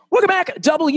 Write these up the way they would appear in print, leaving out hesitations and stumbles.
Welcome back,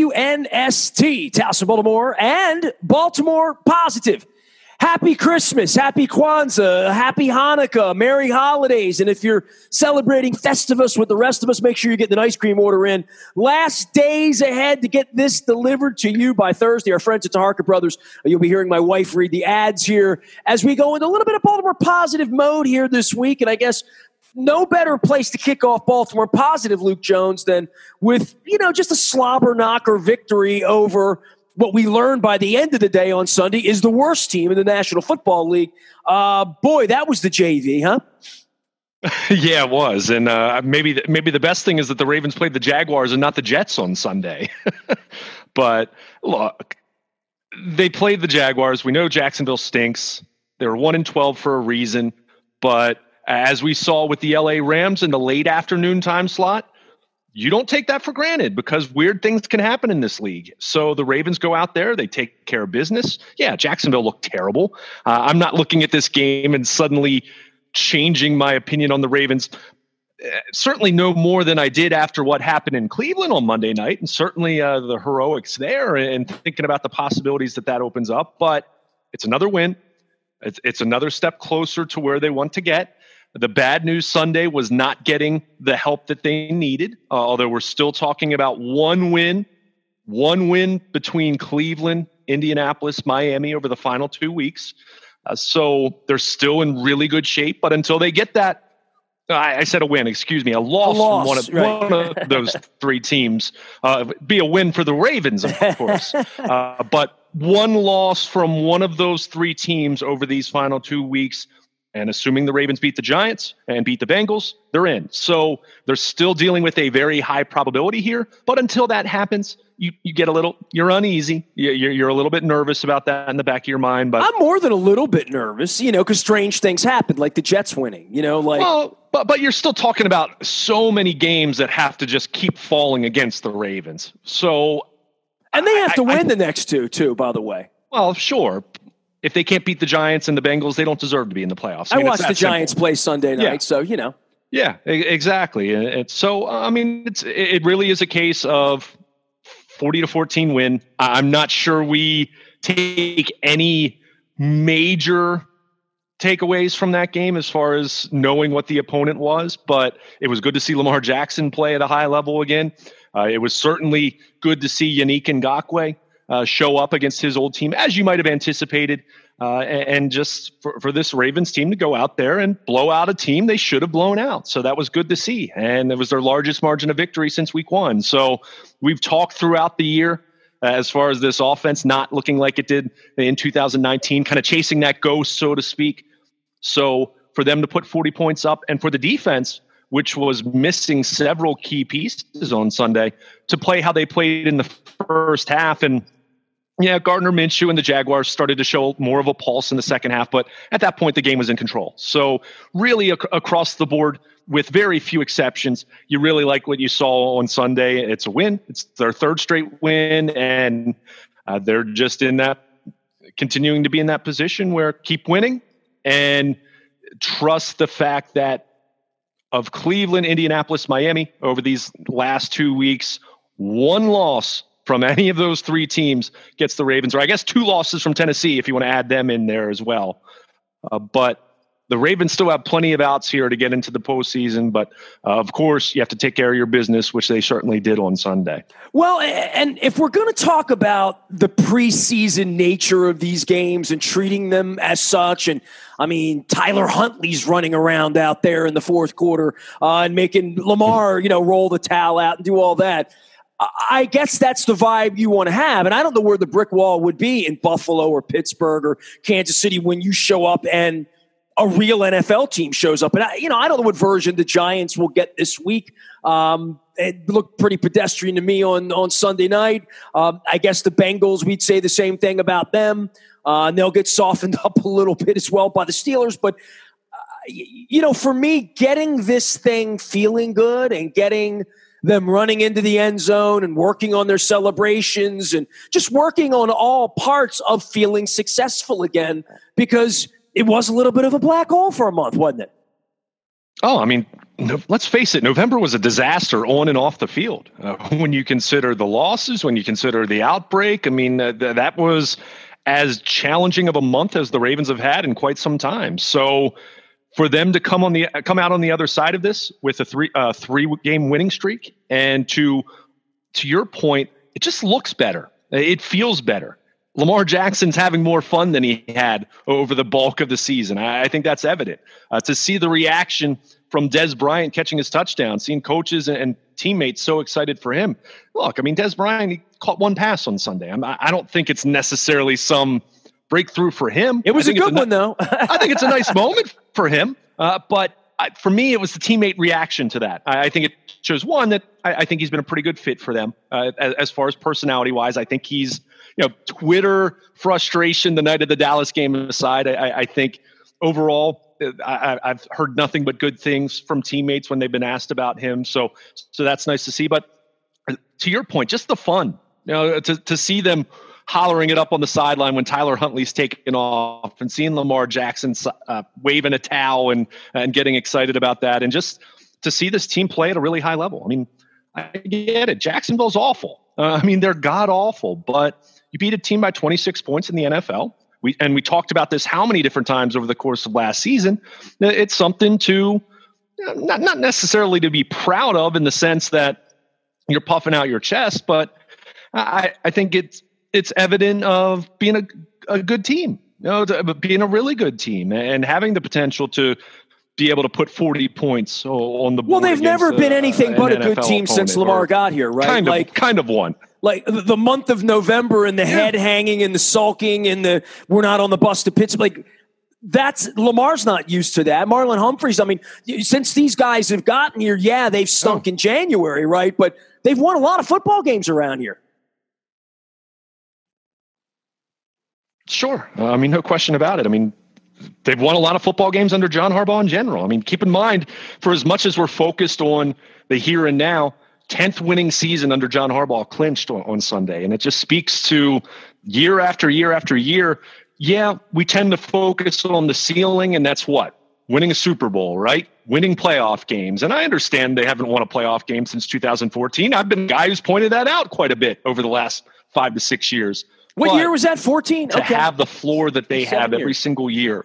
WNST, Towson, Baltimore, and Baltimore Positive. Happy Christmas, happy Kwanzaa, happy Hanukkah, Merry Holidays. And if you're celebrating Festivus with the rest of us, make sure you get the ice cream order in. Last days ahead to get this delivered to you by Thursday. Our friends at Taharka Brothers, you'll be hearing my wife read the ads here as we go into a little bit of Baltimore Positive mode here this week. And I guess no better place to kick off Baltimore Positive, Luke Jones, than with, just a slobber knocker victory over what we learned by the end of the day on Sunday is the worst team in the National Football League. Boy, that was the JV, huh? Yeah, it was. And maybe the best thing is that the Ravens played the Jaguars and not the Jets on Sunday. But look, they played the Jaguars. We know Jacksonville stinks. They were 1-12 for a reason. But as we saw with the LA Rams in the late afternoon time slot, you don't take that for granted because weird things can happen in this league. So the Ravens go out there, they take care of business. Yeah, Jacksonville looked terrible. I'm not looking at this game and suddenly changing my opinion on the Ravens. Certainly no more than I did after what happened in Cleveland on Monday night, and certainly the heroics there and thinking about the possibilities that opens up. But it's another win. It's another step closer to where they want to get. The bad news Sunday was not getting the help that they needed, although we're still talking about one win between Cleveland, Indianapolis, Miami over the final 2 weeks. So they're still in really good shape. But until they get that, I said a win, excuse me, a loss from one of those three teams. Be a win for the Ravens, of course. But one loss from one of those three teams over these final 2 weeks, and assuming the Ravens beat the Giants and beat the Bengals, they're in. So they're still dealing with a very high probability here. But until that happens, you get you're uneasy. You're a little bit nervous about that in the back of your mind. But I'm more than a little bit nervous, because strange things happen, like the Jets winning, Well, but you're still talking about so many games that have to just keep falling against the Ravens. So, and they have to win the next two, too, by the way. Well, sure. If they can't beat the Giants and the Bengals, they don't deserve to be in the playoffs. I watched the Giants play Sunday night, so Yeah, exactly. It really is a case of 40-14 win. I'm not sure we take any major takeaways from that game as far as knowing what the opponent was, but it was good to see Lamar Jackson play at a high level again. It was certainly good to see Yannick Ngakoue show up against his old team, as you might have anticipated, and just for this Ravens team to go out there and blow out a team they should have blown out. So that was good to see. And it was their largest margin of victory since week one. So we've talked throughout the year as far as this offense not looking like it did in 2019, kind of chasing that ghost, so to speak. So for them to put 40 points up, and for the defense, which was missing several key pieces on Sunday, to play how they played in the first half. And yeah, Gardner Minshew and the Jaguars started to show more of a pulse in the second half, but at that point, the game was in control. So really across the board, with very few exceptions, you really like what you saw on Sunday. It's a win. It's their third straight win, and they're just continuing to be in that position where keep winning and trust the fact that of Cleveland, Indianapolis, Miami over these last 2 weeks, one loss from any of those three teams gets the Ravens, or I guess two losses from Tennessee if you want to add them in there as well. But the Ravens still have plenty of outs here to get into the postseason. But of course, you have to take care of your business, which they certainly did on Sunday. Well, and if we're going to talk about the preseason nature of these games and treating them as such, and I mean, Tyler Huntley's running around out there in the fourth quarter and making Lamar, roll the towel out and do all that. I guess that's the vibe you want to have. And I don't know where the brick wall would be in Buffalo or Pittsburgh or Kansas City when you show up and a real NFL team shows up. And I don't know what version the Giants will get this week. It looked pretty pedestrian to me on Sunday night. I guess the Bengals, we'd say the same thing about them. And they'll get softened up a little bit as well by the Steelers. But, for me, getting this thing feeling good and getting them running into the end zone and working on their celebrations and just working on all parts of feeling successful again, because it was a little bit of a black hole for a month, wasn't it? Oh, I mean, let's face it, November was a disaster on and off the field. When you consider the losses, when you consider the outbreak, I mean, that was as challenging of a month as the Ravens have had in quite some time. So for them to come out on the other side of this with a three game winning streak, and to your point, it just looks better. It feels better. Lamar Jackson's having more fun than he had over the bulk of the season. I think that's evident. To see the reaction from Dez Bryant catching his touchdown, seeing coaches and teammates so excited for him. Look, I mean, Dez Bryant, he caught one pass on Sunday. I don't think it's necessarily some breakthrough for him. It was a good one, though. I think it's a nice moment for him. But for me, it was the teammate reaction to that. I think it shows, one, that I think he's been a pretty good fit for them as far as personality-wise. I think he's, Twitter frustration the night of the Dallas game aside, I think overall I've heard nothing but good things from teammates when they've been asked about him. So that's nice to see. But to your point, just the fun, to see them hollering it up on the sideline when Tyler Huntley's taking off, and seeing Lamar Jackson waving a towel and getting excited about that, and just to see this team play at a really high level. I mean, I get it. Jacksonville's awful. They're god awful, but you beat a team by 26 points in the NFL. We talked about this how many different times over the course of last season. It's something to not necessarily to be proud of in the sense that you're puffing out your chest, but I think it's evident of being a good team, being a really good team and having the potential to be able to put 40 points on the board. Well, they've never been anything but a good team since Lamar got here, right? Kind of one. Like the month of November and the head hanging and the sulking and the we're not on the bus to Pittsburgh. Like, that's Lamar's not used to that. Marlon Humphreys, I mean, since these guys have gotten here, they've stunk in January, right? But they've won a lot of football games around here. Sure. No question about it. They've won a lot of football games under John Harbaugh in general. Keep in mind, for as much as we're focused on the here and now, 10th winning season under John Harbaugh clinched on Sunday. And it just speaks to year after year after year. Yeah, we tend to focus on the ceiling, and that's what? Winning a Super Bowl, right? Winning playoff games. And I understand they haven't won a playoff game since 2014. I've been a guy who's pointed that out quite a bit over the last 5 to 6 years. What year was that? 14? To have the floor that they have every single year.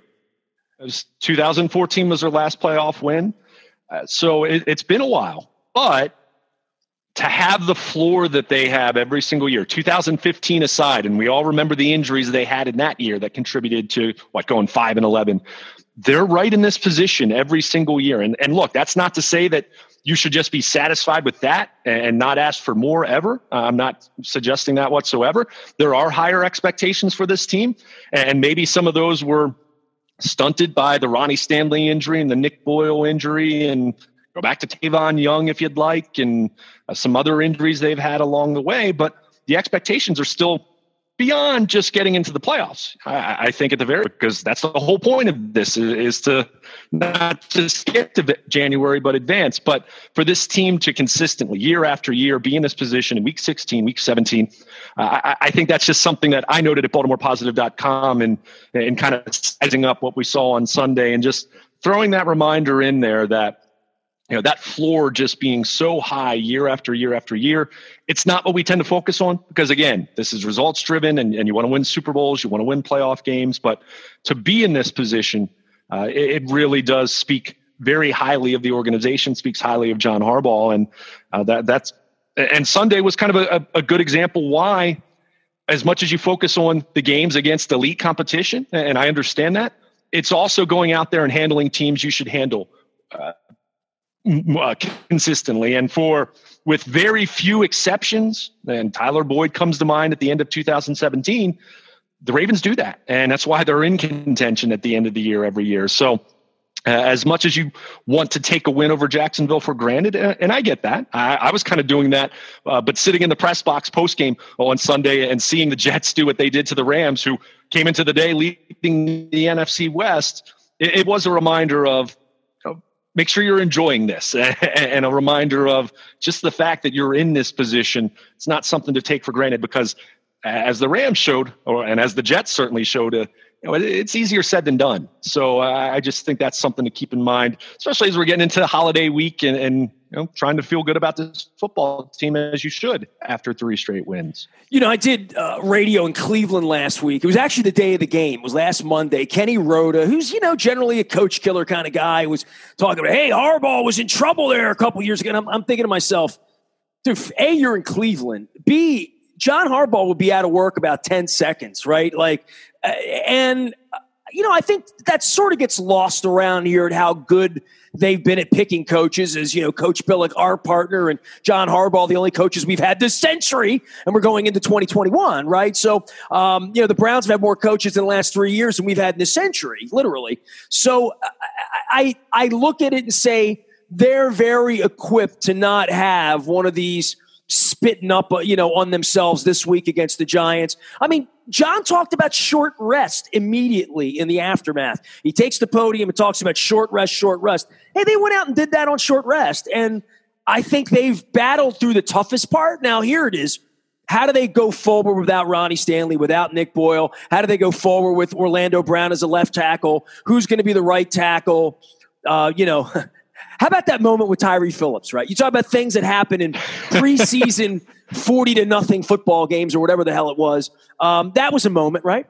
2014 was their last playoff win. So it's been a while. But to have the floor that they have every single year, 2015 aside, and we all remember the injuries they had in that year that contributed to going 5-11. They're right in this position every single year. And look, that's not to say that you should just be satisfied with that and not ask for more ever. I'm not suggesting that whatsoever. There are higher expectations for this team, and maybe some of those were stunted by the Ronnie Stanley injury and the Nick Boyle injury, and go back to Tavon Young if you'd like, and some other injuries they've had along the way. But the expectations are still beyond just getting into the playoffs. I think because that's the whole point of this is to not just get to January, but advance. But for this team to consistently, year after year, be in this position in week 16, week 17, I think that's just something that I noted at BaltimorePositive.com and kind of sizing up what we saw on Sunday and just throwing that reminder in there that, that floor just being so high year after year after year, it's not what we tend to focus on because, again, this is results driven and you want to win Super Bowls, you want to win playoff games. But to be in this position, it really does speak very highly of the organization, speaks highly of John Harbaugh. And Sunday was kind of a good example why, as much as you focus on the games against elite competition, and I understand that, it's also going out there and handling teams you should handle consistently. And with very few exceptions, and Tyler Boyd comes to mind at the end of 2017, the Ravens do that. And that's why they're in contention at the end of the year every year. So as much as you want to take a win over Jacksonville for granted, and I get that, I was kind of doing that, but sitting in the press box postgame on Sunday and seeing the Jets do what they did to the Rams, who came into the day leading the NFC West, it was a reminder of, make sure you're enjoying this and a reminder of just the fact that you're in this position. It's not something to take for granted because as the Rams showed, and as the Jets certainly showed it's easier said than done. So I just think that's something to keep in mind, especially as we're getting into the holiday week and trying to feel good about this football team as you should after 3 straight wins. I did radio in Cleveland last week. It was actually the day of the game. It was last Monday. Kenny Rhoda, who's, generally a coach killer kind of guy, was talking about, hey, Harbaugh was in trouble there a couple years ago. And I'm thinking to myself, dude, A, you're in Cleveland. B, John Harbaugh will be out of work about 10 seconds, right? I think that sort of gets lost around here at how good they've been at picking coaches, as, Coach Billick, our partner, and John Harbaugh, the only coaches we've had this century, and we're going into 2021, right? So, the Browns have had more coaches in the last 3 years than we've had in this century, literally. So I look at it and say they're very equipped to not have one of these spitting up, on themselves this week against the Giants. I mean, John talked about short rest immediately in the aftermath. He takes the podium and talks about short rest, short rest. Hey, they went out and did that on short rest. And I think they've battled through the toughest part. Now, here it is. How do they go forward without Ronnie Stanley, without Nick Boyle? How do they go forward with Orlando Brown as a left tackle? Who's going to be the right tackle? How about that moment with Tyree Phillips, right? You talk about things that happen in preseason 40-0 football games or whatever the hell it was. That was a moment, right?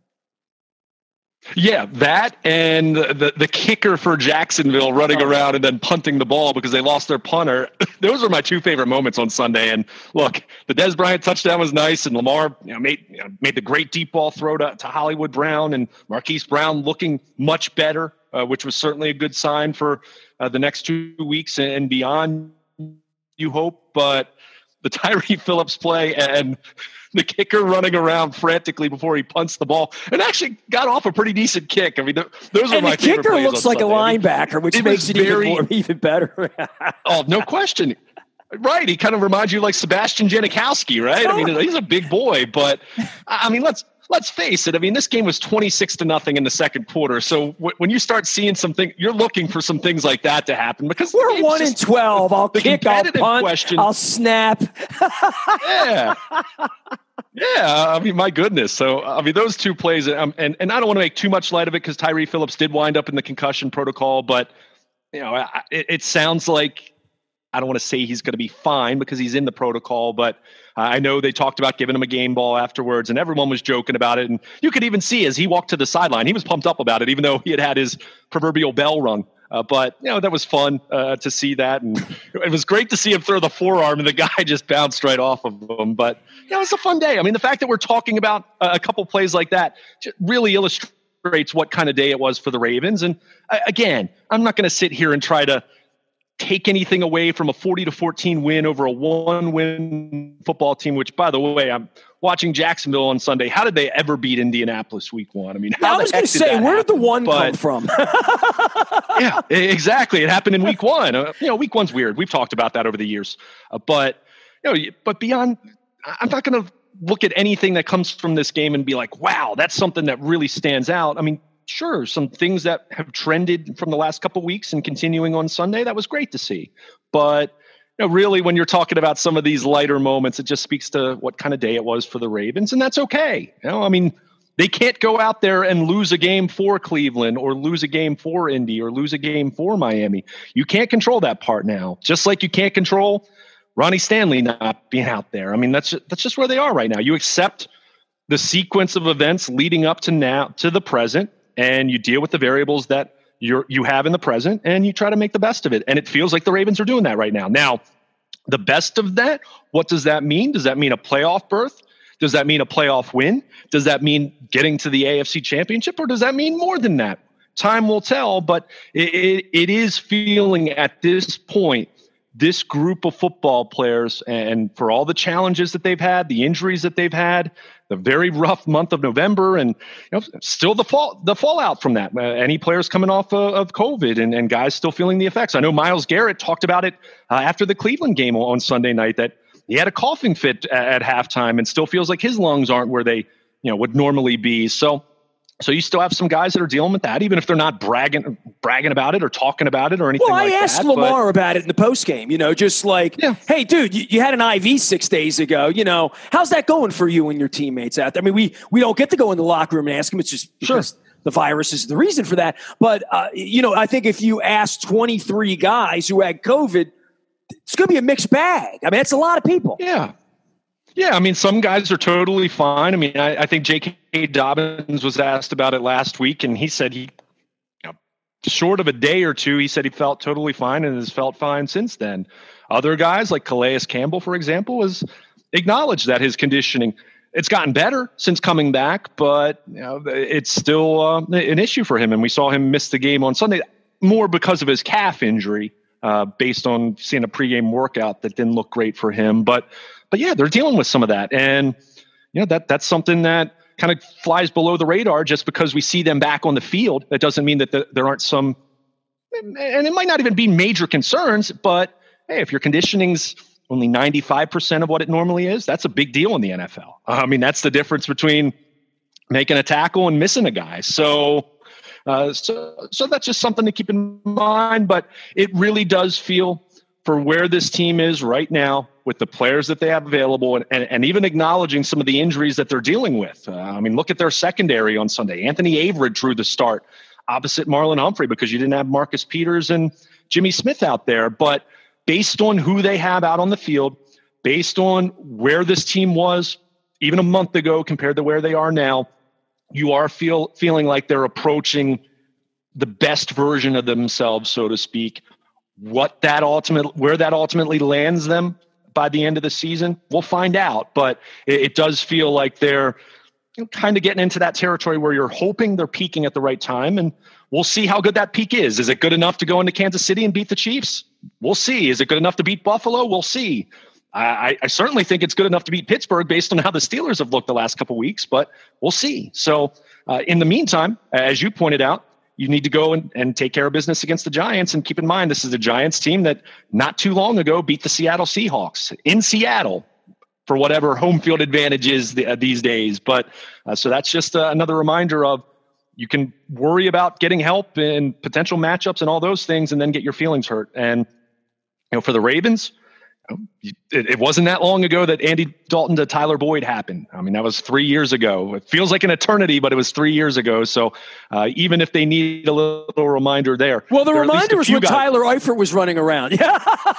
Yeah, that and the kicker for Jacksonville running around and then punting the ball because they lost their punter. Those were my 2 favorite moments on Sunday. And look, the Dez Bryant touchdown was nice, and Lamar made the great deep ball throw to Hollywood Brown, and Marquise Brown looking much better, which was certainly a good sign for the next 2 weeks and beyond, you hope. But the Tyree Phillips play and the kicker running around frantically before he punts the ball and actually got off a pretty decent kick. I mean, those are my favorite plays. And the kicker looks like Sunday. A linebacker, which makes it even better. Oh, no question. Right. He kind of reminds you like Sebastian Janikowski, right? I mean, he's a big boy, but I mean, let's face it. I mean, this game was 26-0 in the second quarter. So when you start seeing something, you're looking for some things like that to happen because we're 1-12. I'll kick, I'll punt, question. I'll snap. Yeah. Yeah. I mean, my goodness. So, I mean, those 2 plays, and I don't want to make too much light of it because Tyree Phillips did wind up in the concussion protocol, but it sounds like, I don't want to say he's going to be fine because he's in the protocol, but I know they talked about giving him a game ball afterwards, and everyone was joking about it. And you could even see as he walked to the sideline, he was pumped up about it, even though he had his proverbial bell rung. But that was fun to see that, and it was great to see him throw the forearm, and the guy just bounced right off of him. But it was a fun day. I mean, the fact that we're talking about a couple plays like that really illustrates what kind of day it was for the Ravens. And again, I'm not going to sit here and try to take anything away from a 40-14 win over a 1-win football team, which, by the way, I'm watching Jacksonville on Sunday. How did they ever beat Indianapolis week 1? I mean, I was going to say, where did the 1 come from? Yeah, exactly. It happened in week 1. Week 1's weird. We've talked about that over the years. But beyond, I'm not going to look at anything that comes from this game and be like, wow, that's something that really stands out. I mean, sure, some things that have trended from the last couple of weeks and continuing on Sunday, that was great to see. But really, when you're talking about some of these lighter moments, it just speaks to what kind of day it was for the Ravens, and that's okay. I mean, they can't go out there and lose a game for Cleveland or lose a game for Indy or lose a game for Miami. You can't control that part now, just like you can't control Ronnie Stanley not being out there. I mean, that's just where they are right now. You accept the sequence of events leading up to the present, and you deal with the variables that you have in the present, and you try to make the best of it. And it feels like the Ravens are doing that right now. Now, the best of that, what does that mean? Does that mean a playoff berth? Does that mean a playoff win? Does that mean getting to the AFC Championship, or does that mean more than that? Time will tell, but it is feeling at this point, this group of football players, and for all the challenges that they've had, the injuries that they've had, the very rough month of November, and still the fallout from that. Any players coming off of COVID and guys still feeling the effects. I know Myles Garrett talked about it after the Cleveland game on Sunday night, that he had a coughing fit at halftime and still feels like his lungs aren't where they would normally be. So So you still have some guys that are dealing with that, even if they're not bragging about it or talking about it or anything like that. Well, I asked Lamar about it in the postgame, just like, hey, dude, you had an IV 6 days ago. How's that going for you and your teammates out there? I mean, we don't get to go in the locker room and ask them. It's just because the virus is the reason for that. But, I think if you ask 23 guys who had COVID, it's going to be a mixed bag. I mean, that's a lot of people. Yeah. Yeah, I mean, some guys are totally fine. I mean, I think J.K. Dobbins was asked about it last week, and he said short of a day or two, he said he felt totally fine and has felt fine since then. Other guys like Calais Campbell, for example, has acknowledged that his conditioning, it's gotten better since coming back, but it's still an issue for him. And we saw him miss the game on Sunday more because of his calf injury, based on seeing a pregame workout that didn't look great for him. But yeah, they're dealing with some of that. And, that's something that kind of flies below the radar just because we see them back on the field. That doesn't mean that there aren't some, and it might not even be major concerns, but hey, if your conditioning's only 95% of what it normally is, that's a big deal in the NFL. I mean, that's the difference between making a tackle and missing a guy. So that's just something to keep in mind, but it really does feel for where this team is right now with the players that they have available and even acknowledging some of the injuries that they're dealing with. I mean, look at their secondary on Sunday. Anthony Averett drew the start opposite Marlon Humphrey because you didn't have Marcus Peters and Jimmy Smith out there. But based on who they have out on the field, based on where this team was even a month ago compared to where they are now, you are feeling like they're approaching the best version of themselves, so to speak. Where that ultimately lands them by the end of the season, we'll find out. But it does feel like they're kind of getting into that territory where you're hoping they're peaking at the right time. And we'll see how good that peak is. Is it good enough to go into Kansas City and beat the Chiefs? We'll see. Is it good enough to beat Buffalo? We'll see. I certainly think it's good enough to beat Pittsburgh based on how the Steelers have looked the last couple of weeks, but we'll see. So in the meantime, as you pointed out, you need to go and take care of business against the Giants. And keep in mind, this is a Giants team that not too long ago beat the Seattle Seahawks in Seattle for whatever home field advantage is these days. But so that's just another reminder of you can worry about getting help and potential matchups and all those things and then get your feelings hurt. And for the Ravens, it wasn't that long ago that Andy Dalton to Tyler Boyd happened. I mean, that was 3 years ago. It feels like an eternity, but it was 3 years ago. So even if they need a little reminder there. Well, the reminder was when Tyler Eifert was running around. Yeah.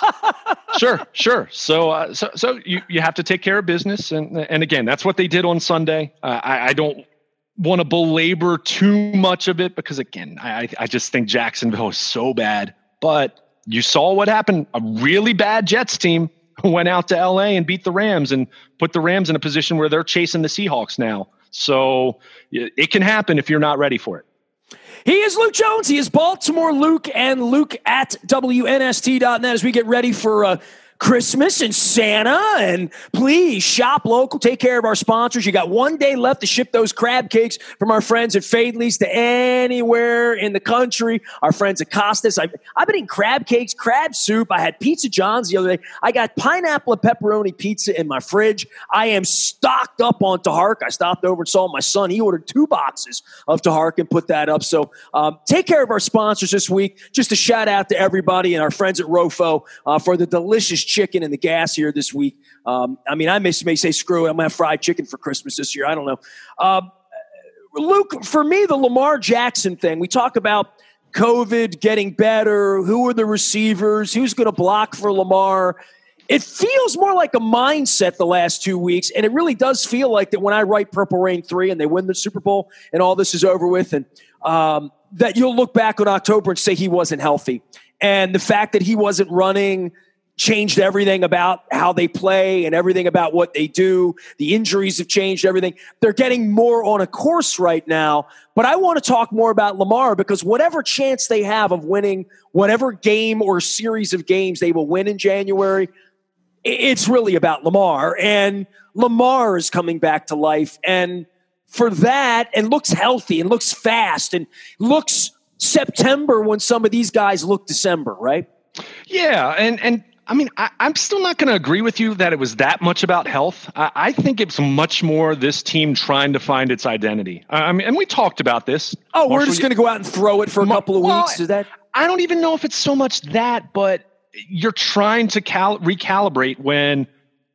Sure. So you have to take care of business. And again, that's what they did on Sunday. I don't want to belabor too much of it because, again, I just think Jacksonville is so bad. But you saw what happened. A really bad Jets team went out to LA and beat the Rams and put the Rams in a position where they're chasing the Seahawks now. So it can happen if you're not ready for it. He is Luke Jones. He is Baltimore Luke and Luke at WNST.net as we get ready for Christmas and Santa. And please shop local. Take care of our sponsors. You got 1 day left to ship those crab cakes from our friends at Fadley's to anywhere in the country. Our friends at Costas. I've been eating crab cakes, crab soup. I had Pizza John's the other day. I got pineapple and pepperoni pizza in my fridge. I am stocked up on Tahark. I stopped over and saw my son. He ordered 2 boxes of Tahark and put that up. So take care of our sponsors this week. Just a shout out to everybody and our friends at Rofo for the delicious chicken and the gas here this week. I mean, I may say, screw it, I'm going to have fried chicken for Christmas this year. I don't know. Luke, for me, the Lamar Jackson thing, we talk about COVID getting better. Who are the receivers? Who's going to block for Lamar? It feels more like a mindset the last 2 weeks, and it really does feel like that when I write Purple Rain 3 and they win the Super Bowl and all this is over with, and that you'll look back on October and say he wasn't healthy. And the fact that he wasn't running changed everything about how they play and everything about what they do. The injuries have changed everything. They're getting more on a course right now. But I want to talk more about Lamar because whatever chance they have of winning whatever game or series of games they will win in January, it's really about Lamar. And Lamar is coming back to life. And for that, and looks healthy and looks fast and looks September when some of these guys look December, right? Yeah. And I'm still not going to agree with you that it was that much about health. I think it's much more this team trying to find its identity. And we talked about this. Oh, we're just going to go out and throw it for a couple of weeks? Is that? I don't even know if it's so much that, but you're trying to recalibrate when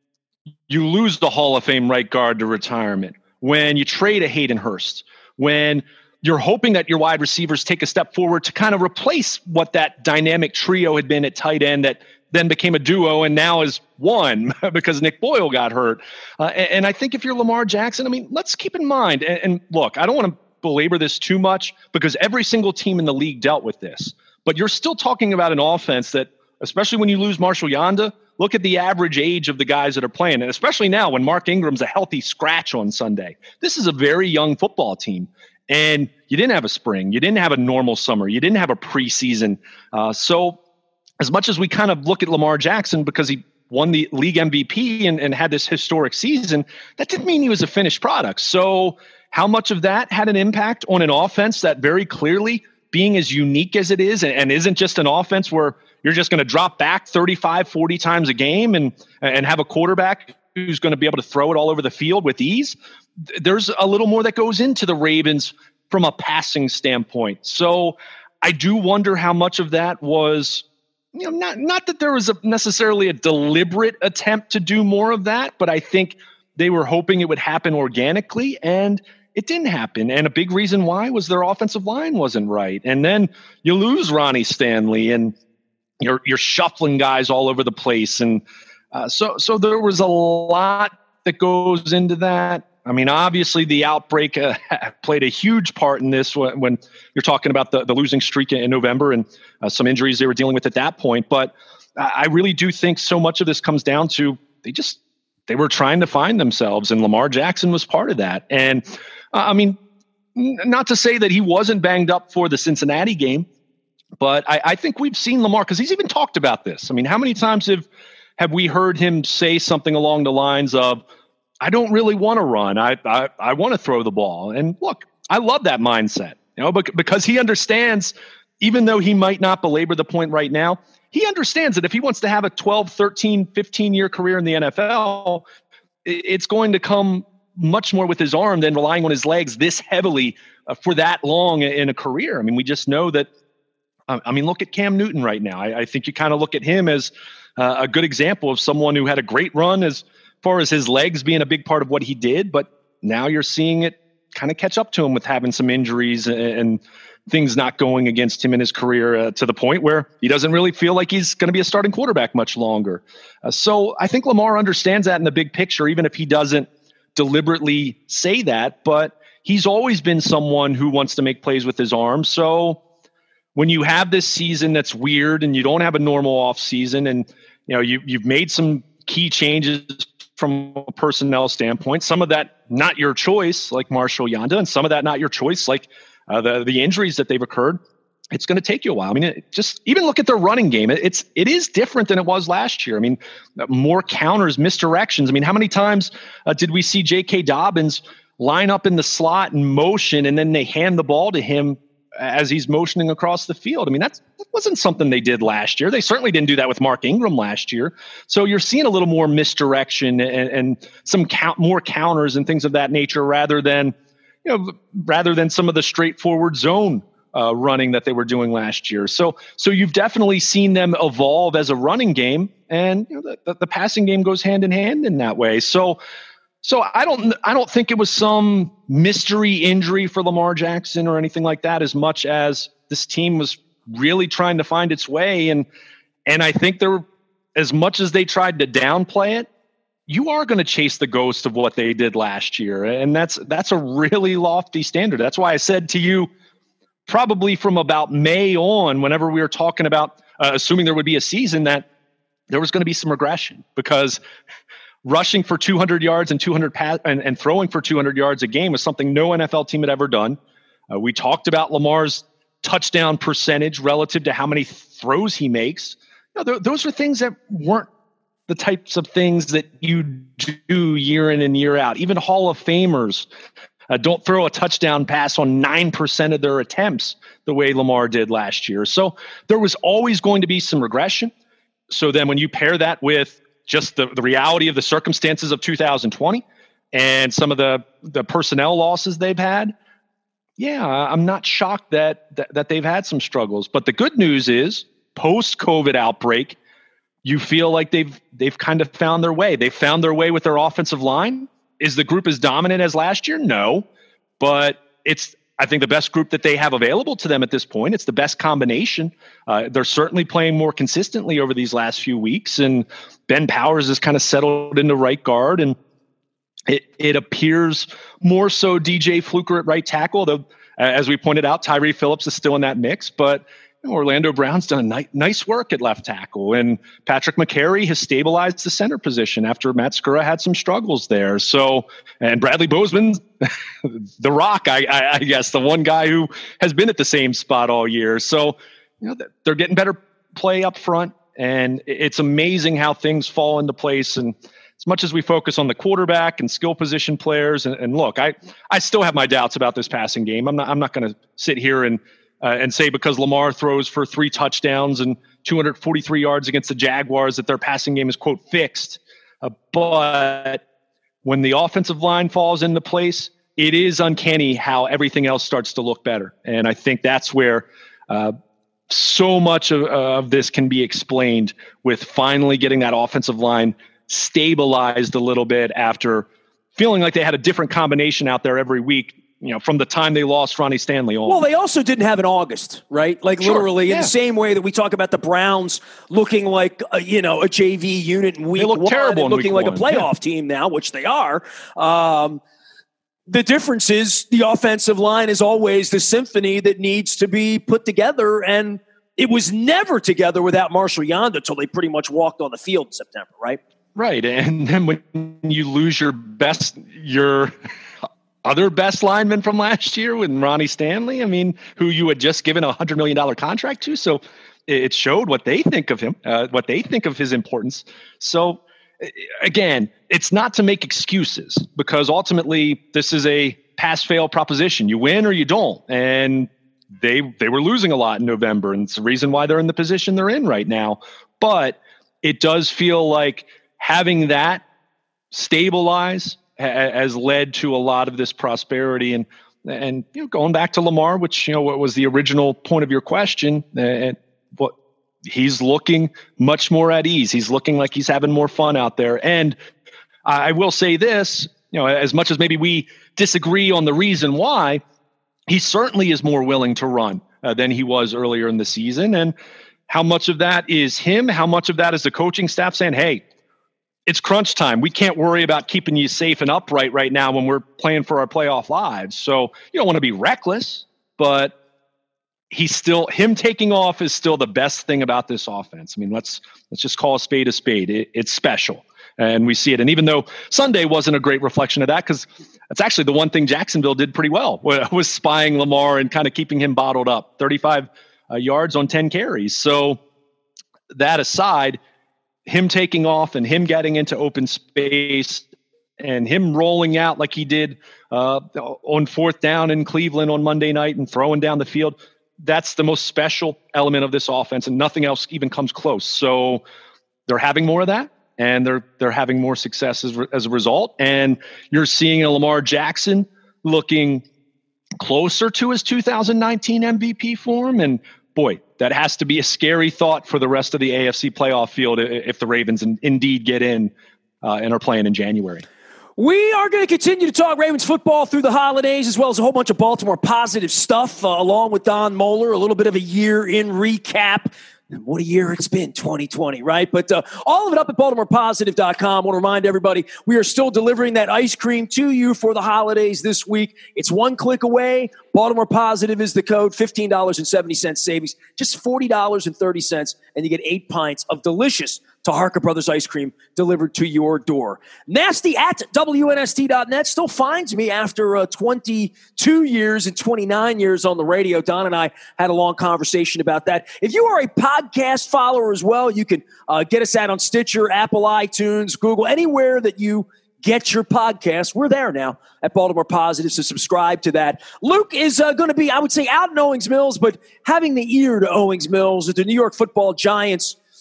you lose the Hall of Fame right guard to retirement, when you trade a Hayden Hurst, when you're hoping that your wide receivers take a step forward to kind of replace what that dynamic trio had been at tight end that then became a duo and now is one because Nick Boyle got hurt. And I think if you're Lamar Jackson, let's keep in mind, and look, I don't want to belabor this too much because every single team in the league dealt with this, but you're still talking about an offense that, especially when you lose Marshall Yanda, look at the average age of the guys that are playing, and especially now when Mark Ingram's a healthy scratch on Sunday. This is a very young football team. And you didn't have a spring. You didn't have a normal summer. You didn't have a preseason. So as much as we kind of look at Lamar Jackson because he won the league MVP and had this historic season, that didn't mean he was a finished product. So how much of that had an impact on an offense that very clearly, being as unique as it is and isn't just an offense where you're just going to drop back 35, 40 times a game and have a quarterback who's going to be able to throw it all over the field with ease. There's a little more that goes into the Ravens from a passing standpoint. So I do wonder how much of that was, not that there was necessarily a deliberate attempt to do more of that, but I think they were hoping it would happen organically and it didn't happen. And a big reason why was their offensive line wasn't right. And then you lose Ronnie Stanley and you're shuffling guys all over the place. And so there was a lot that goes into that. Obviously the outbreak played a huge part in this when you're talking about the losing streak in November and some injuries they were dealing with at that point. But I really do think so much of this comes down to they were trying to find themselves, and Lamar Jackson was part of that. And not to say that he wasn't banged up for the Cincinnati game, but I think we've seen Lamar, because he's even talked about this. How many times have we heard him say something along the lines of, I don't really want to run. I want to throw the ball. And look, I love that mindset, because he understands, even though he might not belabor the point right now, he understands that if he wants to have a 12, 13, 15-year career in the NFL, it's going to come much more with his arm than relying on his legs this heavily for that long in a career. We just know that. Look at Cam Newton right now. I think you kind of look at him as a good example of someone who had a great run as far as his legs being a big part of what he did, but now you're seeing it kind of catch up to him with having some injuries and things not going against him in his career to the point where he doesn't really feel like he's going to be a starting quarterback much longer. So I think Lamar understands that in the big picture, even if he doesn't deliberately say that, but he's always been someone who wants to make plays with his arm. So when you have this season that's weird and you don't have a normal off season and you've made some key changes from a personnel standpoint, some of that not your choice, like Marshall Yanda, and some of that not your choice, like the injuries that they've occurred, it's going to take you a while. Just even look at their running game. It is different than it was last year. More counters, misdirections. How many times did we see J.K. Dobbins line up in the slot and motion, and then they hand the ball to him as he's motioning across the field? That wasn't something they did last year. They certainly didn't do that with Mark Ingram last year. So you're seeing a little more misdirection and some more counters and things of that nature rather than some of the straightforward zone running that they were doing last year. So you've definitely seen them evolve as a running game, and the passing game goes hand in hand in that way. So I don't think it was some mystery injury for Lamar Jackson or anything like that, as much as this team was really trying to find its way. And I think as much as they tried to downplay it, you are going to chase the ghost of what they did last year. And that's a really lofty standard. That's why I said to you, probably from about May on, whenever we were talking about assuming there would be a season, that there was going to be some regression, because rushing for 200 yards and and throwing for 200 yards a game was something no NFL team had ever done. We talked about Lamar's touchdown percentage relative to how many throws he makes. Those are things that weren't the types of things that you do year in and year out. Even Hall of Famers don't throw a touchdown pass on 9% of their attempts the way Lamar did last year. So there was always going to be some regression. So then when you pair that with just the reality of the circumstances of 2020 and some of the personnel losses they've had, yeah, I'm not shocked that they've had some struggles. But the good news is, post-COVID outbreak, you feel like they've kind of found their way. They found their way with their offensive line. Is the group as dominant as last year? No. But it's, I think, the best group that they have available to them at this point. It's the best combination. They're certainly playing more consistently over these last few weeks. And Ben Powers has kind of settled into right guard. And it appears more so DJ Fluker at right tackle, though, as we pointed out, Tyree Phillips is still in that mix. But Orlando Brown's done nice work at left tackle, and Patrick McCary has stabilized the center position after Matt Skura had some struggles there. So, and Bradley Bozeman, the Rock, I guess, the one guy who has been at the same spot all year. So, they're getting better play up front, and it's amazing how things fall into place. And as much as we focus on the quarterback and skill position players, and look, I still have my doubts about this passing game. I'm not going to sit here and say because Lamar throws for 3 touchdowns and 243 yards against the Jaguars that their passing game is, quote, fixed. But when the offensive line falls into place, it is uncanny how everything else starts to look better. And I think that's where so much of this can be explained with finally getting that offensive line stabilized a little bit after feeling like they had a different combination out there every week, from the time they lost Ronnie Stanley on. Well, they also didn't have an August, right? Like literally in the same way that we talk about the Browns looking like, a JV unit in week one, terrible and looking like a playoff team now, which they are. The difference is the offensive line is always the symphony that needs to be put together. And it was never together without Marshall Yanda until they pretty much walked on the field in September, right? Right. And then when you lose your other best lineman from last year with Ronnie Stanley, who you had just given a $100 million contract to. So it showed what they think of him, what they think of his importance. So again, it's not to make excuses, because ultimately this is a pass-fail proposition. You win or you don't. And they were losing a lot in November, and it's the reason why they're in the position they're in right now. But it does feel like having that stabilize has led to a lot of this prosperity, and going back to Lamar, which what was the original point of your question, and what he's looking much more at ease. He's looking like he's having more fun out there. And I will say this, as much as maybe we disagree on the reason why, he certainly is more willing to run than he was earlier in the season. And how much of that is him? How much of that is the coaching staff saying, hey, it's crunch time. We can't worry about keeping you safe and upright right now when we're playing for our playoff lives. So you don't want to be reckless, but him taking off is still the best thing about this offense. Let's just call a spade a spade. It's special. And we see it. And even though Sunday wasn't a great reflection of that, because that's actually the one thing Jacksonville did pretty well, was spying Lamar and kind of keeping him bottled up, 35 yards on 10 carries. So that aside, him taking off and him getting into open space and him rolling out like he did on 4th down in Cleveland on Monday night and throwing down the field, that's the most special element of this offense, and nothing else even comes close. So they're having more of that, and they're having more success as a result. And you're seeing a Lamar Jackson looking closer to his 2019 MVP form. And boy, that has to be a scary thought for the rest of the AFC playoff field if the Ravens indeed get in and are playing in January. We are going to continue to talk Ravens football through the holidays, as well as a whole bunch of Baltimore positive stuff, along with Don Moeller, a little bit of a year in recap. What a year it's been, 2020, right? But all of it up at BaltimorePositive.com. I want to remind everybody, we are still delivering that ice cream to you for the holidays this week. It's one click away. Baltimore Positive is the code, $15.70 savings, just $40.30, and you get 8 pints of delicious Taharka Brothers ice cream delivered to your door. Nasty at WNST.net still finds me after 22 years and 29 years on the radio. Don and I had a long conversation about that. If you are a podcast follower as well, you can get us out on Stitcher, Apple, iTunes, Google, anywhere that you get your podcast. We're there now at Baltimore Positive, so subscribe to that. Luke is going to be, I would say, out in Owings Mills, but having the ear to Owings Mills at the New York Football Giants.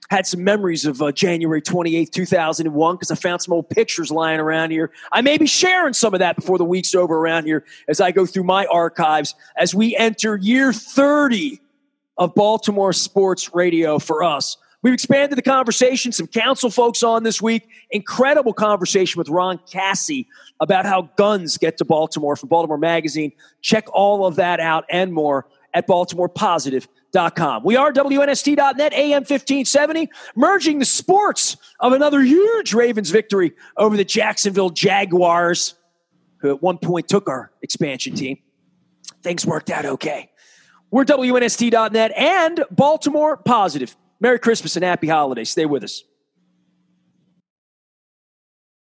had some memories of January 28th, 2001, because I found some old pictures lying around here. I may be sharing some of that before the week's over around here as I go through my archives as we enter year 30 of Baltimore sports radio for us. We've expanded the conversation, some council folks on this week. Incredible conversation with Ron Cassie about how guns get to Baltimore from Baltimore Magazine. Check all of that out and more at BaltimorePositive.com. We are WNST.net, AM 1570, merging the sports of another huge Ravens victory over the Jacksonville Jaguars, who at one point took our expansion team. Things worked out okay. We're WNST.net and Baltimore Positive. Merry Christmas and happy holidays. Stay with us.